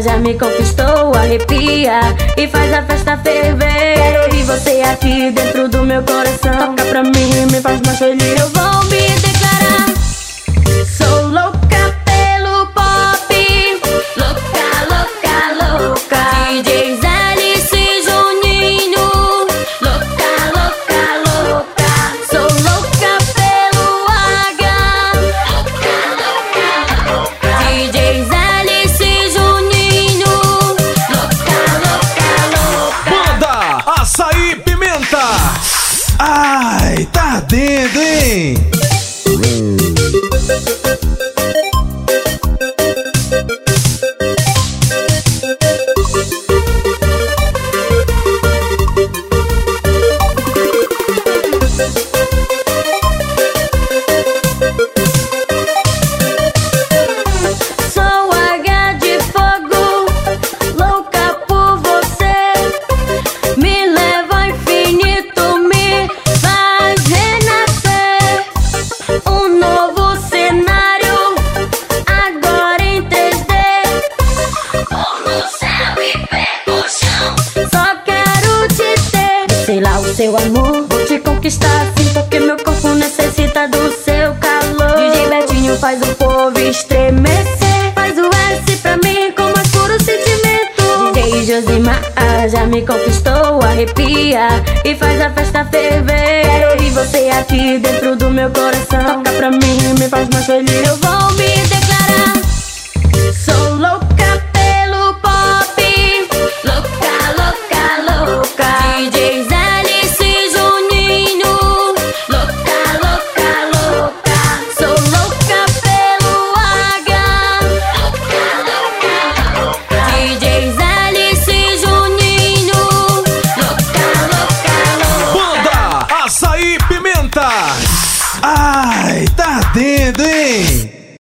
já me conquistou, arrepia e faz a festa ferver. Quero ouvir você aqui dentro do meu coração. Toca pra mim, me faz mais feliz. Eu vou me declarar, sou louca pelo pop, louca, louca, louca. DJs Alice e Juninho, louca, louca, louca. Sou louca pelo H, louca, louca, louca. DJs Alice e Juninho, louca, louca, louca. Banda Açaí Pimenta. Ai, tá ardendo, hein? Sou H de fogo, louca por você. Me leva ao infinito, me faz renascer. Um novo cenário, agora em 3D. Vou no céu e pego o chão. Só quero te ter. Sei lá o seu amor, vou te conquistar assim, porque meu corpo necessita do seu calor. DJ Betinho faz o povo estremecer. Faz o S pra mim com mais puro sentimento. DJ Josimar já me conquistou, arrepia e faz a festa ferver. Quero ouvir você aqui dentro do meu coração. Toca pra mim, me faz mais feliz. Eu vou me declarar, sou louca pelo pop, louca, louca, louca. DJs Alice e Juninho, louca, louca, louca. Sou louca pelo H, louca, louca, louca. DJs Alice e Juninho, louca, louca, louca. Banda Açaí Pimenta. Ai, tá ardendo, hein?